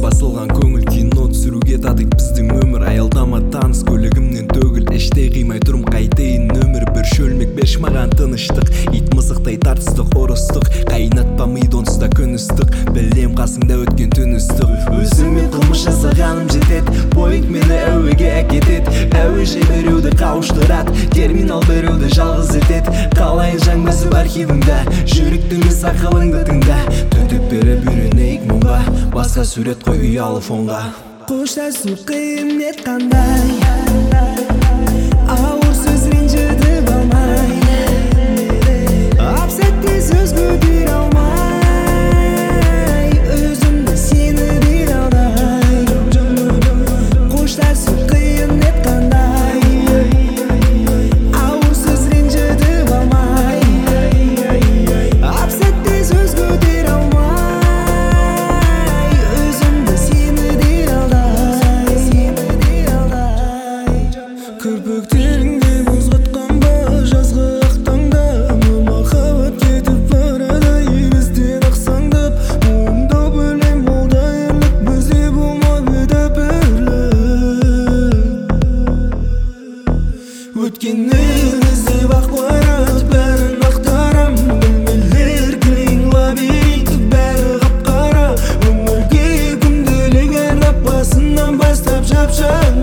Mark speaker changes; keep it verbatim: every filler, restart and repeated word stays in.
Speaker 1: басылған көңіл кино түсіруге татик біздің өмір. Аялдама таныс көлігімнен төгіл, іштей қимай тұрым қайтейін өмір. Бір шөлмек берш маған тыныштық, ит мысықтай тартыстық ұрыстық. Қайнатпа миды онсыз да күн ыстық, білем қасыңда өткен түн ыстық. Өзіме қылмыс жасағаным жетет, поинт мені әуеге әкетет. Әуежай біреуді қауыштырат, терминал біреуді жалғыз етет. Қалайын жаңбасып архивіңді, жүректің біз ақылыңды тыңда. Төтеп беріп үйренейік мұңға, басқа сурет қой ұялы фонға.
Speaker 2: Қоштасу қиын ет қандай, ауыр сөз ренжітіп алмай, әп-сәтте сөз көтере алмай, өзімді сені бере алдай. Қоштасу қиын ет қандай, ауыр сөз ренжітіп алмай, әп-сәтте сөз көтере алмай, өзімді сені бере алдай. Кірпіктеріңде мұз қатқан ба жазғы ақ таңда, махаббат кетіп барады бізден ақсаңдап. Мұңды білем ол да ерлік, бізде болмады да бірлік. Өткеннен іздеп ақпарат бәрін ақтарам, білмелер кілең лабиринт бәрі қап-қара. Өмірге күнделік арнап басынан бастап жап-жаңа